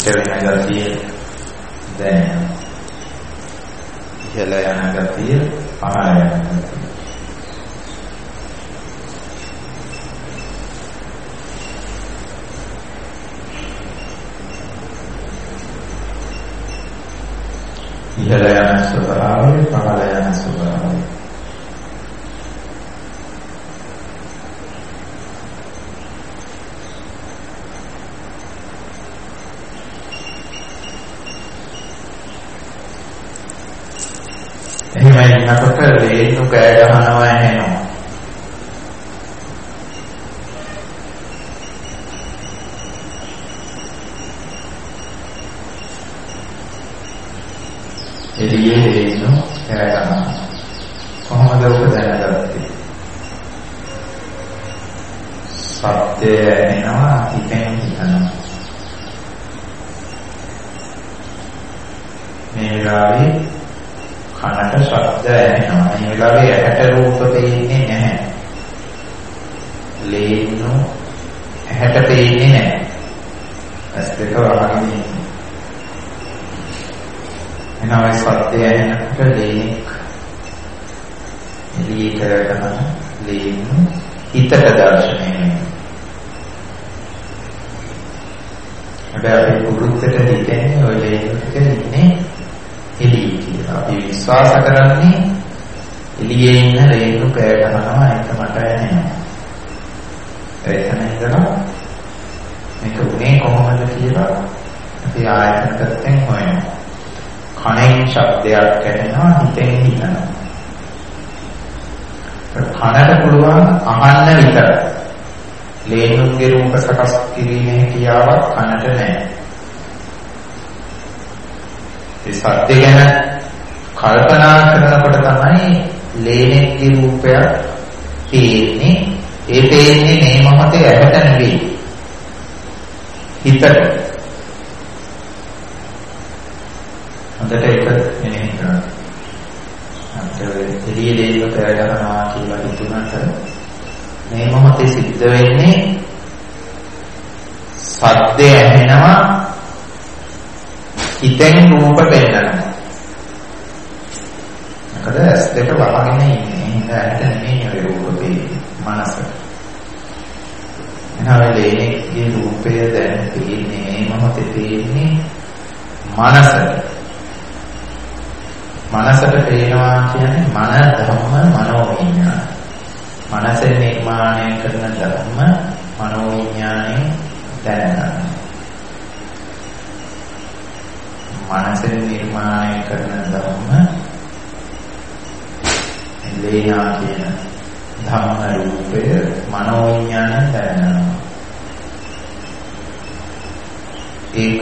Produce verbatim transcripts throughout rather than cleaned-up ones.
පිට වෙන ගතිය දැනෙනවා. ඉහළ යන ගතිය, පහළ යන ගතිය. ඉහළ යන ස්වභාවය, පහළ යන ස්වභාවය. එහෙම ඉන්නකොට ලේනු කෑ ගහනවා ඇහෙනවා. එළියේ ලේනු කෑ ගහනවා. කොහොමද ඔබ දැනගත්තේ? සත්‍යය ඇහෙනවා, හිතෙන් හිතනවා. මේ වෙලාවේ කනට ශබ්ද ඇහෙනවා. මේ වෙලාවේ ඇහැට රූප පේන්නේ නැහැ. ලේනු ඇහැට පේන්නේ නැහැ. ඇස් දෙක වහගෙන ඉන්නේ. එනවා සත්‍යය ඇහෙනකොට ලේනක් එළියට කරන ලේනු හිතට දර්ශනය වෙනවා. හැබැයි අපි පුරුද්දට හිතන්නේ ඔය ලේනු ටික ඉන්නේ එළියේ කියලා. අපි විශ්වාස කරන්නේ එළියේ ඉන්න ලේනු කෑ ගහනවා, ඒක මට ඇහෙනවා. එතන ඉඳලා මේක උනේ කොහොමද කියලා අපි ආයතන පැත්තෙන් හොයනවා. කනෙන් ශබ්දයක් ඇහෙනවා, හිතෙන් හිතනවා. කනට පුළුවන් අහන්න විතරයි. ලේනුන්ගේ රූප සකස් කිරීමේ හැකියාවක් කනට නැහැ. ඒ සත්‍ය ගැන කල්පනා කරනකොට තමයි ලේනෙක්ගේ රූපයක් පේන්නේ. ඒ පේන්නේ මේ මොහොතේ ඇහැට නෙවෙයි, හිතට. හොඳට ඒක මෙනෙහි කරන්න. අන්තයේ එළියේ ලේනු කෑ ගහනවා කියලා හිතුණාට මේ මොහොතේ සිද්ධ වෙන්නේ සද්දය ඇහෙනවා, හිතෙන් රූප පෙන්නනවා. මොකද ඇස් දෙක වහගෙන ඉන්නේ. හිත ඇට නෙමෙයි ඔය රූප පෙන්නේ, මනස. එනවා ලේනේගේ රූපය දැන් පෙන්නේ මේ මොහොතේ පෙන්නේ මනසට. මනසට පේනවා කියන්නේ මන ධම්ම මනෝවිඤ්ඤාණ. මනසේ නිර්මාණය කරන ධර්ම මනෝවිඤ්ඤාණය දැනගන්න. මනසේ නිර්මාණය කරන ධර්ම ලේනා කියන ධම්ම රූපය මනෝවිඤ්ඤාණය දැනගන්නවා. ඒක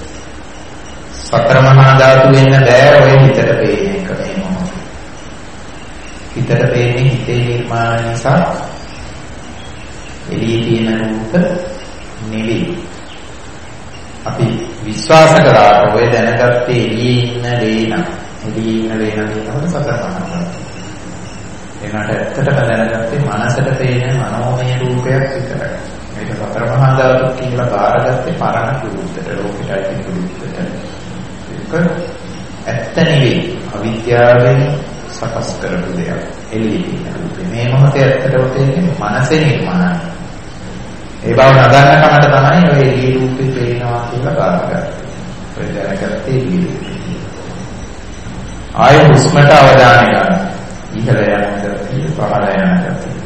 සතර මහා ධාතු වෙන්න බෑ ඔය හිතට පේන එක මේ මොහොතේ. හිතට පේන්නේ හිතේ නිර්මාණ නිසා එළියේ තියෙන රූප නෙවෙයි. අපි විශ්වාස කරාට ඔය දැනගත්තේ එළියේ ඉන්න ලේන. එළියේ ඉන්න ලේන කියනකොට සතර මහා ධාතු. ඒකට ඇත්තටම දැනගත්තේ මනසට පේන මනෝමය රූපයක් විතරයි. මේක සතර මහා ධාතු කියලා බාරගත්තේ පරණ රූපෙට, ලෝකෙට අයිති රූපෙට. ඇත්ත නෙවෙයි, අවිද්‍යාවෙන් සකස් කරපු දෙයක්. එළියේ රූපේ මේ මොහොතේ ඇත්තටම තියෙන්නේ මනසේ නිර්මාණය. ඒ බව නදන්න කමට තමයි ඔය එළියේ රූපේ පේනවා කියලා බාරගත්තේ. ඔය දැනගත්තේ එළියේ. ආය හුස්මට අවධානය ගන්න. ඉහළ යන ගතිය, පහළ යන ගතිය.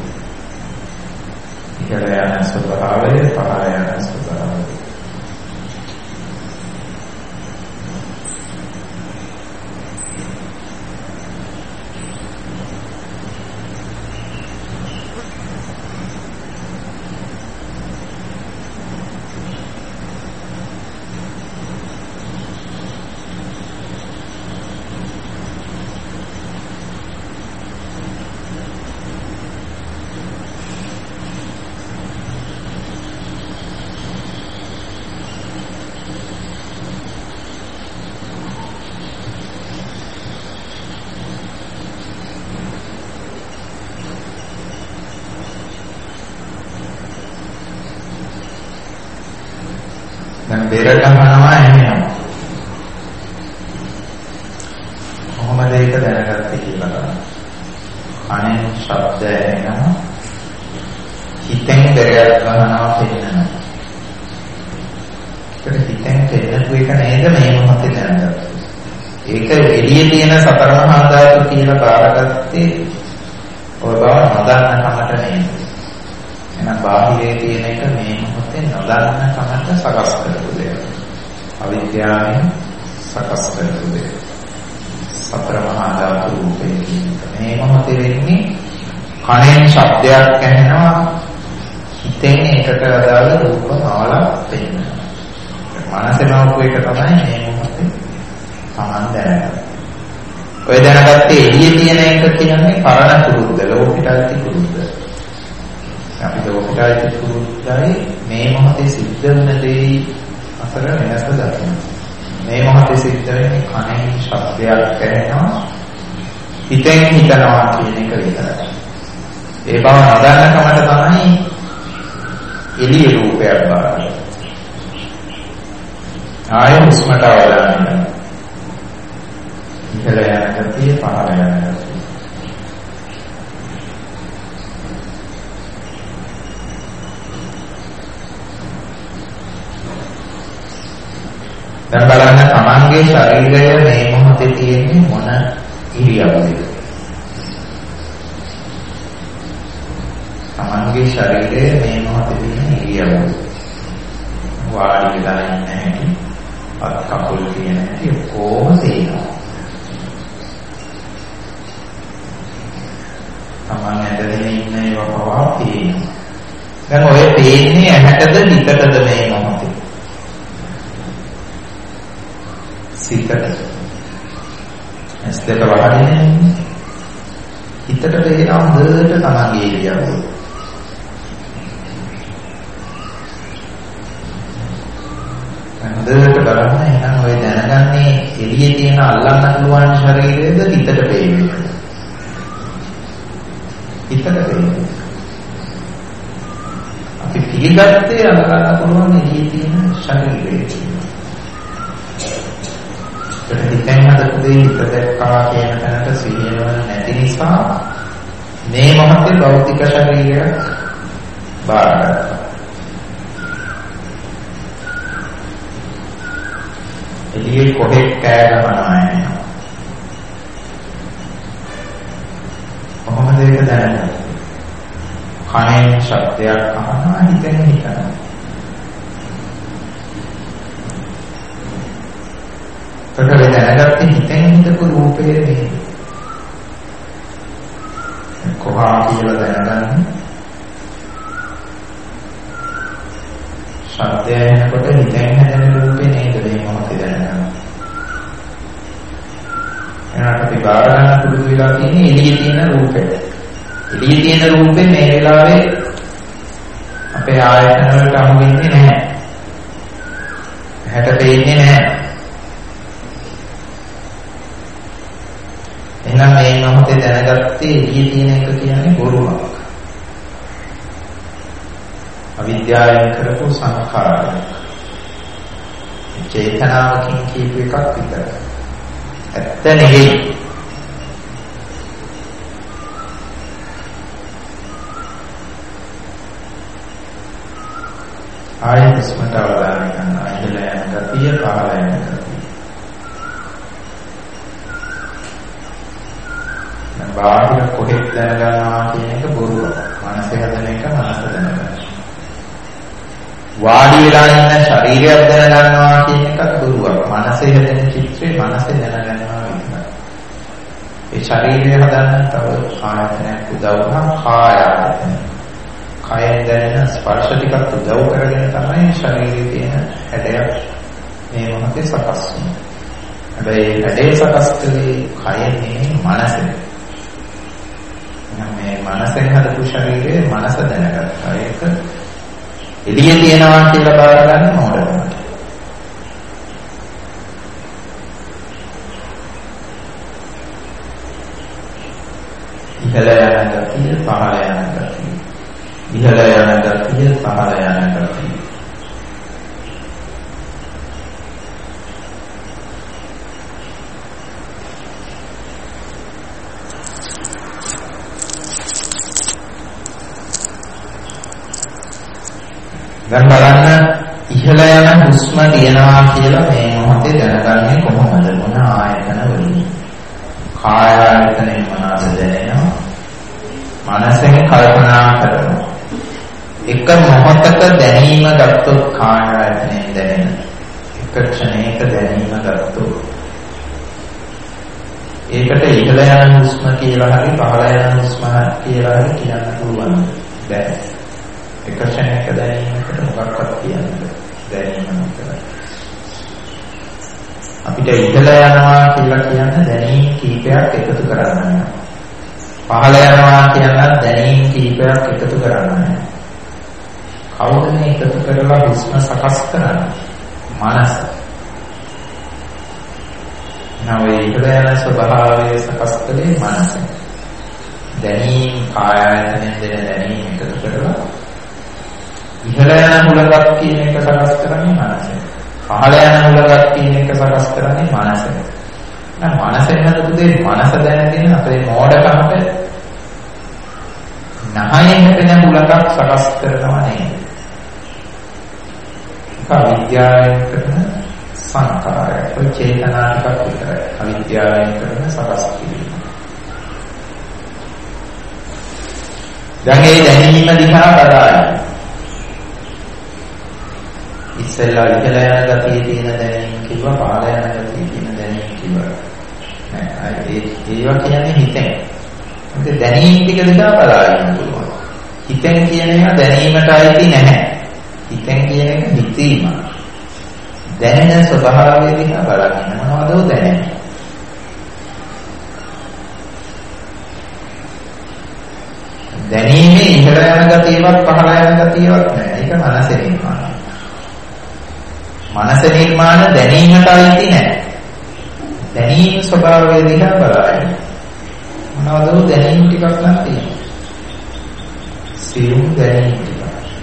ඉහළ යන ස්වභාවය, පහළ යන ස්වභාවය. දැන් බෙර ගහනවා එනවා. කොහොමද ඒක දැනගත්තේ කියලා බලන්න. අනේ ශබ්දය එනවා. හිතෙන් බෙරයක් ගහනවා කියනවා. ඒක හිතෙන් කෙරෙනු එක නේද මේ මොහොතේ දැනගත්තේ. ඒක එළියේ තියෙන සතර මහා ධාතු කියලා බාරගත්තේ ඔය බව නොදන්න කමට නේද. එහෙනම් බාහිරේ තියෙන එක මේ මොහොතේ නොදන්න කමට සකස් කරපු දෙයක්. අවිද්‍යාවෙන් සකස් කරපු දෙයක්. සතර මහා ධාතු රූපේ මේ මොහොතේ වෙන්නේ කණෙන් ශබ්දයක් ඇහෙනවා හිතෙන් ඒකට අදාළ රූප මාලා පෙන්වනවා. මනසේනෝක එක තමයි මේ මොහොතේ සමන් දැනගන්න. ඔය දැනගත්තේ එළියේ තියෙන එක කියන්නේ පරණ පුරුද්ද, ලෝකිතයි පුරුද්ද. අපි ලෝකිතයි පුරුද්දයි මේ මොහොතේ සිද්ධ වෙන දේ අතර වෙනස දකින්න. මේ මොහොතේ සිද්ධ වෙන්නේ කණෙන් ශබ්දයක් ඇහෙනවා හිතෙන් හිතනවා කියන එක විතරයි. ඒ බව නොදන්න කමට තමයි එළිය රූපයක් බලන්නේ. ආය හුස්මට අවලංගන ඉහළ යන ගතිය පහළ යන ගතිය. දැන් බලන්න තමන්ගේ ශරීරය මේ මොහොතේ තියෙන්නේ මොන ඉරියව්වද? තමන්ගේ ශරීරය මේ මොහොතේ තියෙන ඉරියව්ව. වාඩි වෙලා ඉන්න හැටි, අත් කකුල් තියෙන හැටි කොහොම තේරෙනවා? තමන් ඇදගෙන ඉන්න ඒවා පවා පේනවා. දැන් ඔය පේන්නේ ඇහැටද හිතටද මේ මොහොතේ? සිතට. ඇස් දෙක වහගෙන හිතට තේරෙනවා හොඳට තමන්ගේ ඉරියව්ව. හොඳට බලන්න එහෙනම් ඔය දැනගන්නේ එළියේ තියෙන අල්ලන්න පුළුවන් ශරීරයේද හිතට පේන්නේ? හිතට පේන්නේ. අපි පිළිගත්තේ අල්ලන්න පුළුවන් එළියේ තියෙන ශරීරයේ. ඒක හිතෙන් හදපු දේ හිත දැක්කා කියන තැනට සිහියව නැති නිසා මේ මොහොතේ භෞතික ශරීරයක් බාරගත්තා. එළියේ කොහෙත් කෑ ගහනවා නෑ. කොහොමද ඒක දැනගන්නේ? කණෙන් ශබ්දයක් අහනවා හිතෙන් හිතනවා. ඒකට දැනගත්තේ හිතෙන් හිතපු රූපේ නේ. කොහා කියලා දැනගන්නේ? ශබ්දය එනකොට හිතෙන් හැදෙන රූපේ නේද මේ මොහොතේ දැනගන්න. එහෙනම් අපි බාර ගන්න පුරුදු වෙලා තියෙන්නේ එළියේ තියෙන රූපේ. එළියේ තියෙන රූපේ මේ වෙලාවේ අපේ ආයතන වලට අහු වෙන්නේ නැහැ. හැට පේන්නේ නැහැ. එහෙනම් මේ මොහොතේ දැනගත්තේ එළියේ තියෙන එක කියන්නේ බොරුවක්. අවිද්‍යාවෙන් කරපු සංඛාරය. චේතනාවකින් කියපු එකක් විතරයි. ඇත්ත නෙවෙයි. ආයෙත් ස්මට අවධානය ගන්න. ඉහළ යන ගතිය, පහළ යන ගතිය. දැන් බාහිර කොහෙත් දැනගන්නවා කියන එක බොරුවක්. මනසේ හදන එක මනස දැනගන්නවා. වාඩි වෙලා ඉන්න ශරීරයක් දැනගන්නවා කියන එකත් බොරුවක්. මනසේ හැදෙන චිත්‍රේ මනසේ දැනගන්නවා විතරයි. ඒ ශරීරය හදන්න තව ආයතනයක් උදව් කරන කාය ආයතන. කයෙන් දැනෙන ස්පර්ශ ටිකක් උදව් කරගෙන තමයි ශරීරයේ තියෙන හැඩයක් මේ මොහොතේ සකස් වෙන්නේ. හැබැයි හැඩේ සකස් කළේ කයෙන් නෙමෙයි මනසෙන්. මේ මනසෙන් හදපු ශරීරයේ මනස දැනගත්තා. ඒක එළියේ තියනවා කියලා බාර ගන්න ඕනද? ඉහළ යන ගතිය, පහළ යන ගතිය. ඉහළ යන ගතිය, පහළ යන ගතිය. දැන් බලන්න ඉහළ යන හුස්ම තියනවා කියලා මේ මොහොතේ දැනගන්නේ කොහොමද? මොන ආයතන වලින්? කාය ආයතනෙන් මොනවද දැනෙනවා? මනසෙන් කල්පනා කරනවා. එක මොහොතක දැනීම ගත්තොත් කාය ආයතනෙන් දැනෙන එක ක්ෂණයක දැනීම ගත්තොත් ඒකට ඉහළ යන හුස්ම කියලා හරි පහළ යන හුස්ම කියලා හරි කියන්න පුළුවන් බෑ. එක ක්ෂණයක දැනීමකට මොකක්වත් කියන්න දැනීම නතර. අපිට ඉහළ යනවා කියලා කියන්න දැනීම් කීපයක් එකතු කරන්න. පහළ යනවා කියන දැනීම් කීපයක් එකතු කරන්න. කවුද මේ එකතු කරලා හුස්ම සකස් කරන්නේ? මනස. නවයේ ඉහළ යන ස්වභාවය සකස් කළේ මනස. දැනීම් කාය ආයතනෙන් දෙන දැනීම් එකතු කරලා ඉහළ යන හුලඟක් කියන එක සකස් කරන්නේ මනස. පහළ යන හුලඟක් කියන එක සකස් කරන්නේ මනස. දැන් මනසෙන් හදපු දේ මනස දැනගෙන අපේ මෝඩකමට නහයෙන් හැදෙන හුලඟක් සකස් කරනවා නේද? ඒක විද්‍යාවෙන් කරන සංකාරයක්. ඔය චේතනා ටිකක් විතරයි. අවිද්‍යාවෙන් කරන සකස් කිරීම. දැන් මේ දැනීම දිහා බලන්න. ඉස්සෙල්ලා ඉහළ යන ගතියේ තියෙන දැනීම කිව්වා, පහළ යන ගතියේ තියෙන දැනීම කිව්වා. නෑ ඒ ඒවා කියන්නේ හිතෙන්. මොකද දැනීම ටික දිහා බලන්න පුළුවන්. හිතෙන් කියන එක දැනීමට අයිති නැහැ. හිතෙන් කියන එක හිතීම. දැනෙන ස්වභාවය දිහා බලන්න මොනවද දැනෙන්නේ? දැනීමේ ඉහළ යන ගතියවත් පහළ යන ගතියවත් නැහැ. ඒක මනසේ නිර්මාණය. මනස නිර්මාණ දැනීමට අයිති නැහැ. දැනීම ස්වභාවය දිහා බලන්න. මොනවද දැනීම ටිකක් නම් තියෙනවා. සියුම් දැනීම ටික.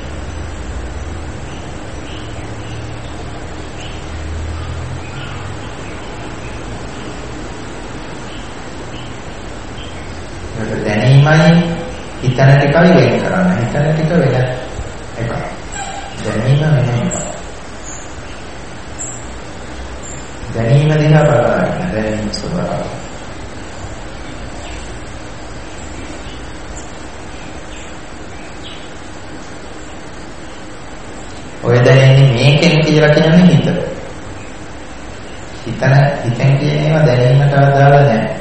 ඒක දැනීමයි හිතන ටිකයි වෙන් කරන්න. හිතන ටික වෙන එකක්. දැනීම වෙන එකක්. දැනීම දිහා බලන්න. දැනීම ස්වභාවය. ඔය දැනෙන්නේ මේකෙන් කියලා කියන්නේ හිත. හිතන හිතෙන් කියන ඒවා දැනීමට අදාළ නැහැ.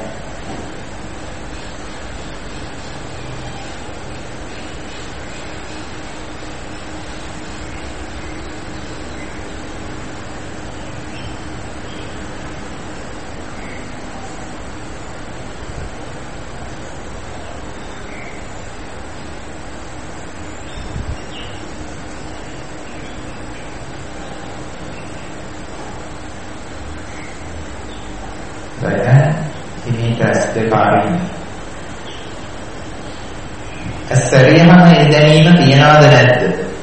ඇස්සරියම මේ දැනීම තියනවද නැද්ද?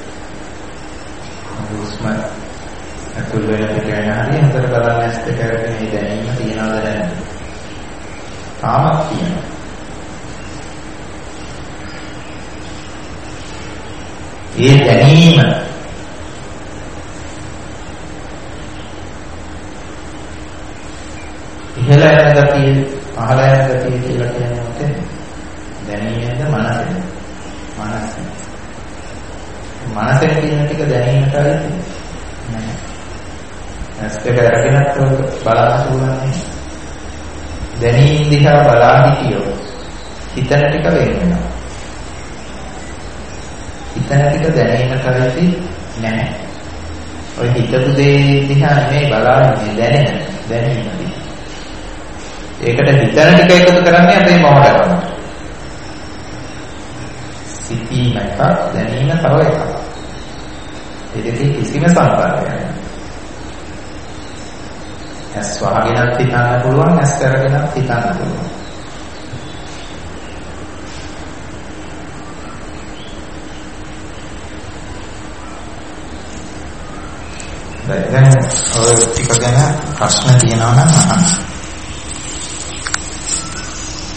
හුස්ම අතුල් වෙන පිට යන හරිය හතර බලන්න ඇස් දෙක කරගෙන මේ දැනීම තියනවද නැද්ද? තාමත් තියෙනවා. ඒ දැනීම ඉහළ යන ගතිය පහළ යන ගතිය කියලා කියන්නේ මොකද? දැනීමෙන්ද මනසෙන්. මනසෙන්. මනසෙන් කියන ටික දැනීමට අයිති නෑ. ඇස් දෙක අරගෙනත් බලන්න පුළුවන්. දැනීම දිහා බලා හිටියොත් හිතන ටික වෙන වෙනවා. හිතන ටික දැනීමට අයිති නෑ. ඔය හිතපු දේ දිහා නෙමෙයි බලන්නේ දැනෙන දැනීම දිහා. ඒකට හිතන ටික එකතු කරන්නේ අපේ මොහොතකට. සිතීම එකක් දැනීම තව එකක්. ඒ දෙකේ කිසිම සම්බන්ධයක් නැහැ. ඇස් වහගෙනත් හිතන්න පුළුවන්, ඇස් කරගෙනත් හිතන්න පුළුවන්. දැන් ඔය ටික ගැන ප්‍රශ්න තියෙනවා නම් අහන්න.